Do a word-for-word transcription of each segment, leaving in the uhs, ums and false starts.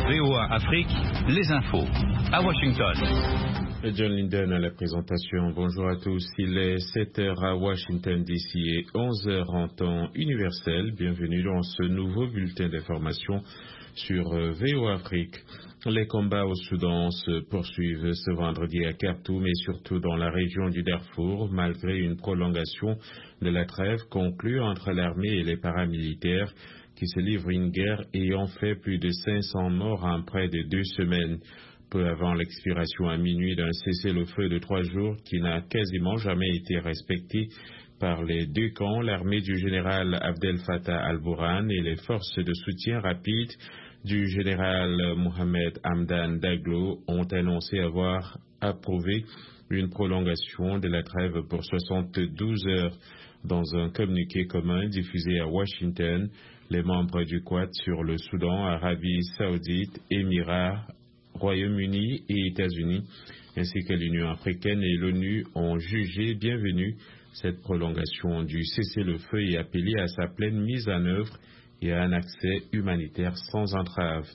V O A Afrique, les infos. À Washington. John Linden à la présentation. Bonjour à tous. Il est sept heures à Washington D C et onze heures en temps universel. Bienvenue dans ce nouveau bulletin d'information sur V O A Afrique. Les combats au Soudan se poursuivent ce vendredi à Khartoum et surtout dans la région du Darfour, malgré une prolongation de la trêve conclue entre l'armée et les paramilitaires qui se livrent une guerre ayant fait plus de cinq cents morts en près de deux semaines. Peu avant l'expiration à minuit d'un cessez-le-feu de trois jours qui n'a quasiment jamais été respecté par les deux camps, l'armée du général Abdel Fattah al-Burhan et les forces de soutien rapide du général Mohamed Hamdan Daglo ont annoncé avoir approuvé une prolongation de la trêve pour soixante-douze heures. Dans un communiqué commun diffusé à Washington, les membres du Quad sur le Soudan, Arabie Saoudite, Émirats, Royaume-Uni et États-Unis, ainsi que l'Union africaine et l'ONU ont jugé bienvenue cette prolongation du cessez-le-feu et appelé à sa pleine mise en œuvre et à un accès humanitaire sans entrave.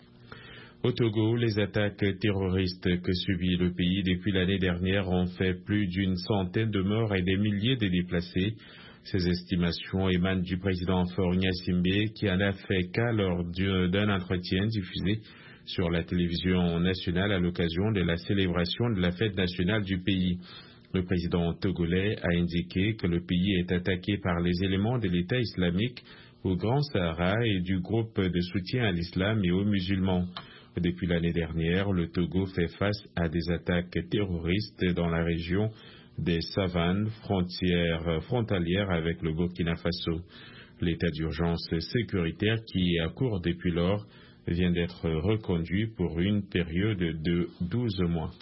Au Togo, les attaques terroristes que subit le pays depuis l'année dernière ont fait plus d'une centaine de morts et des milliers de déplacés. Ces estimations émanent du président Faure Gnassingbé qui en a fait cas lors d'un entretien diffusé sur la télévision nationale à l'occasion de la célébration de la fête nationale du pays. Le président togolais a indiqué que le pays est attaqué par les éléments de l'État islamique au Grand Sahara et du groupe de soutien à l'islam et aux musulmans. Depuis l'année dernière, le Togo fait face à des attaques terroristes dans la région des savanes frontières, frontalières avec le Burkina Faso. L'état d'urgence sécuritaire qui est à court depuis lors vient d'être reconduit pour une période de douze mois.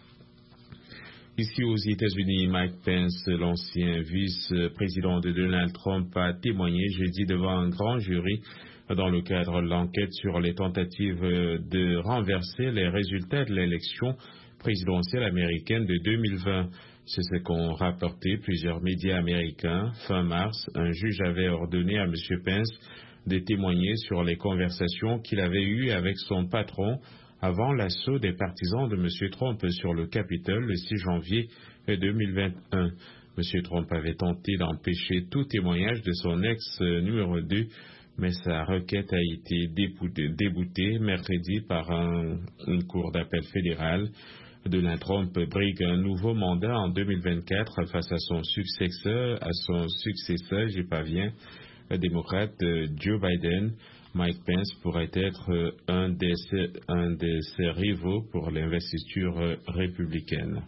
Ici aux États-Unis, Mike Pence, l'ancien vice-président de Donald Trump, a témoigné jeudi devant un grand jury dans le cadre de l'enquête sur les tentatives de renverser les résultats de l'élection présidentielle américaine de deux mille vingt. C'est ce qu'ont rapporté plusieurs médias américains. Fin mars, un juge avait ordonné à M. Pence de témoigner sur les conversations qu'il avait eues avec son patron avant l'assaut des partisans de M. Trump sur le Capitole le six janvier deux mille vingt et un. M. Trump avait tenté d'empêcher tout témoignage de son ex numéro deux, mais sa requête a été déboutée mercredi par un, une cour d'appel fédérale. Donald Trump brigue un nouveau mandat en deux mille vingt-quatre face à son successeur, à son successeur, j'y parviens, démocrate Joe Biden. Mike Pence pourrait être un de ses, un de ses rivaux pour l'investiture républicaine.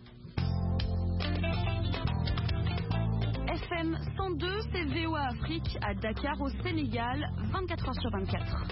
F M cent deux, c'est V O A Afrique à Dakar au Sénégal, vingt-quatre heures sur vingt-quatre.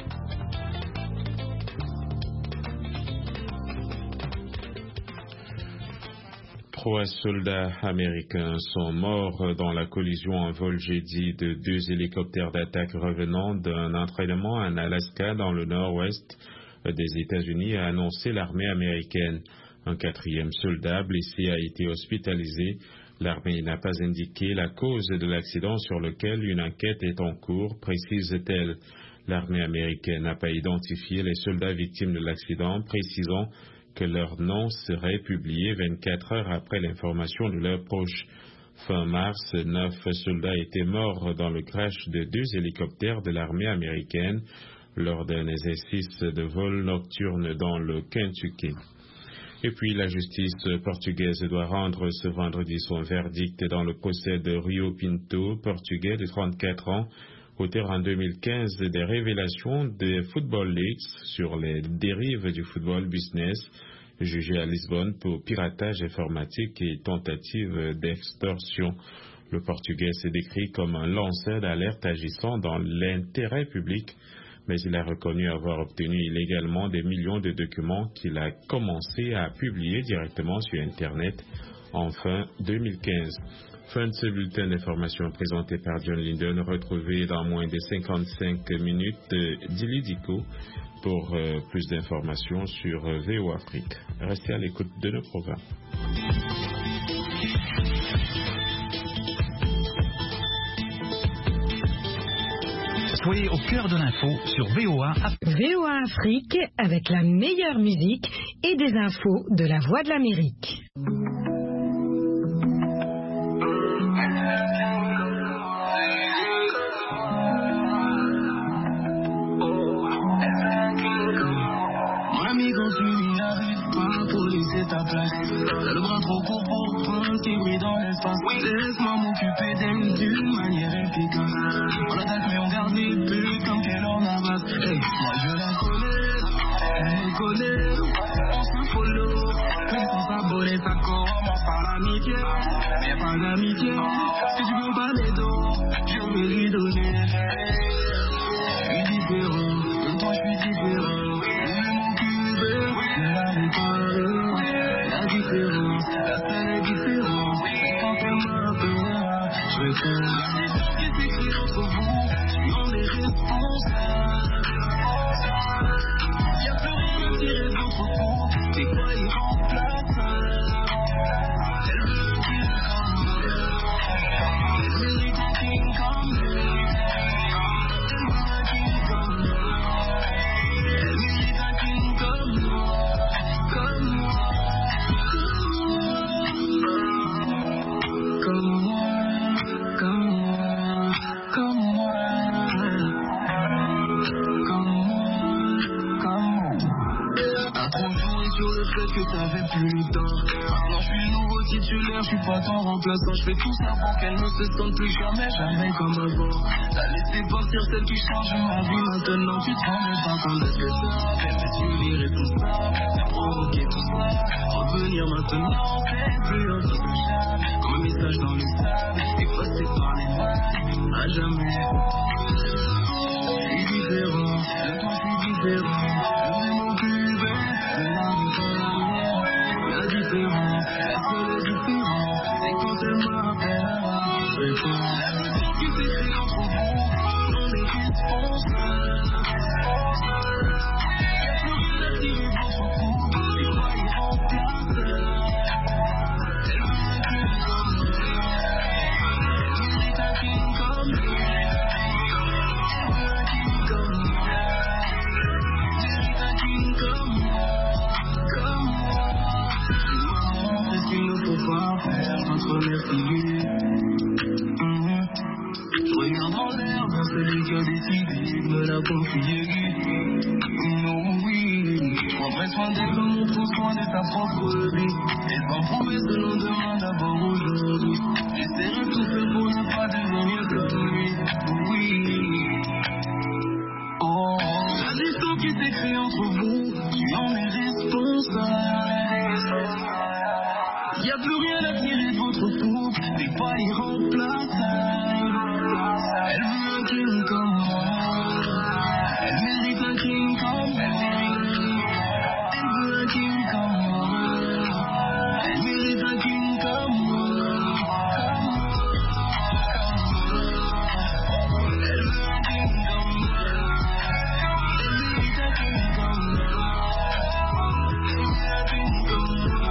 Trois soldats américains sont morts dans la collision en vol jeudi de deux hélicoptères d'attaque revenant d'un entraînement en Alaska dans le nord-ouest des États-Unis, a annoncé l'armée américaine. Un quatrième soldat blessé a été hospitalisé. L'armée n'a pas indiqué la cause de l'accident sur lequel une enquête est en cours, précise-t-elle. L'armée américaine n'a pas identifié les soldats victimes de l'accident, précisant que leur nom serait publié vingt-quatre heures après l'information de leurs proches. Fin mars, neuf soldats étaient morts dans le crash de deux hélicoptères de l'armée américaine lors d'un exercice de vol nocturne dans le Kentucky. Et puis la justice portugaise doit rendre ce vendredi son verdict dans le procès de Rio Pinto, portugais de trente-quatre ans, auteur en deux mille quinze des révélations des Football Leaks sur les dérives du football business, jugé à Lisbonne pour piratage informatique et tentative d'extorsion. Le Portugais s'est décrit comme un lanceur d'alerte agissant dans l'intérêt public, mais il a reconnu avoir obtenu illégalement des millions de documents qu'il a commencé à publier directement sur Internet en fin deux mille quinze. Fin de ce bulletin d'information présenté par John Linden, retrouvé dans moins de cinquante-cinq minutes d'Ilidico pour euh, plus d'informations sur euh, V O A Afrique. Restez à l'écoute de nos programmes. Soyez au cœur de l'info sur V O A Afrique. V O A Afrique avec la meilleure musique et des infos de la Voix de l'Amérique. Ta place, t'as le bras trop court pour prendre tes bruits dans l'espace. Laisse-moi m'occuper d'elle d'une manière efficace. On attaque mais on garde les buts comme Keylor Navas. Hey, moi je la connais, elle me connaît, on se follow. Même sans s'abonner, ça commence par l'amitié. Mais pas d'amitié, si tu veux pas les dos, je vais lui donner. Je suis différent, de toi je suis différent. Je vais m'occuper de la réparer. La différence, la seule différence, quand elle m'appellera, je vais faire la différence qui s'écrit entre vous, tu en es responsable. Y'a plus rien à tirer de votre couple, c'est quoi irremplaçable. Elle veut un king comme moi, elle mérite un king comme moi. Elle veut un king comme moi, elle mérite un king comme moi, comme moi. Que t'avais plus le temps. Maintenant je suis le nouveau titulaire, je suis pas ton remplaçant. Je fais tout ça pour qu'elle ne se sente plus jamais, jamais comme avant. T'as laissé partir celle qui change ma vie. Maintenant tu te rends même pas compte de ce que ça fait. Mais tu es responsable, t'as provoqué tout ça. Revenir maintenant, c'est plus envie que jamais. Comme un message dans le sable, effacé par les vagues, à jamais. Je suis différent, de toi je suis différent. Je vais m'occuper de la vie. La différence, la seule différence, c'est quand elle m'appellera. Je vais faire la différence qui s'écrit entre vous, on est responsables. Y'a plus rien à tirer de votre couple, c'est pas irremplaçable. Elle veut un king comme moi, elle mérite un king comme moi. Elle veut un king comme moi, elle mérite un king comme moi, comme moi. Qu'est-ce qu'il ne faut pas faire sans te remercier? Mmh. Je regarde en l'air vers celui qui a décidé de me la confier. Non, oui, je prendrai soin d'elle comme on prend soin de sa propre vie. Et sans prouver ce l'on demande d'abord aujourd'hui. J'essaierai de tout faire pour ne pas devenir comme lui. Oui. Oh, la distance qui s'écrit entre vous, tu en es responsable. Y'a plus rien à tirer de votre couple, t'es pas irremplaçable. Elle veut un king comme moi, elle mérite un king comme moi. Elle veut un king comme moi, elle mérite un king comme moi, comme moi, comme moi. Elle veut un king comme moi, elle mérite un king comme moi, elle veut un king comme moi.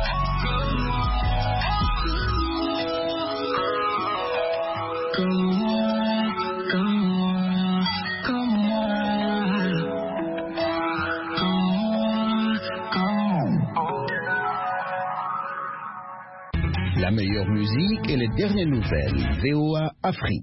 La meilleure musique et les dernières nouvelles. V O A Afrique.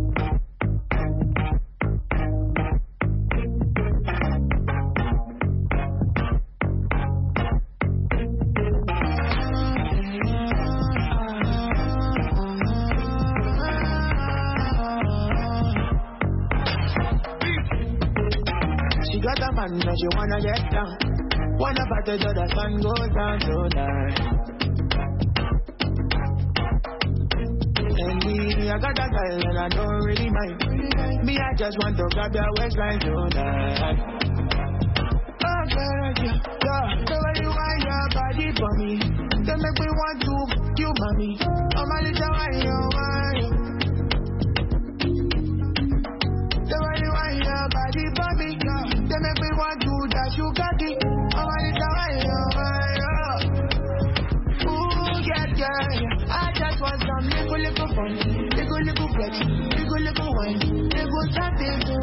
She got a man, now she wanna get down. Wanna party till the sun goes down tonight. And me, I got a girl and I don't really mind. Me, I just want to grab your waistline tonight. Oh, girl, yeah, yeah. The way you want your body for me, they make me want to f*** you, mommy. I'm a little why you want. The way you want your body for me, yeah. They make me want to dash you, got it. I'm a little why you want. Ooh, yeah, yeah, yeah. I just want some little, little fun. Little, little fun. vex. We go live a wine, they go chat it.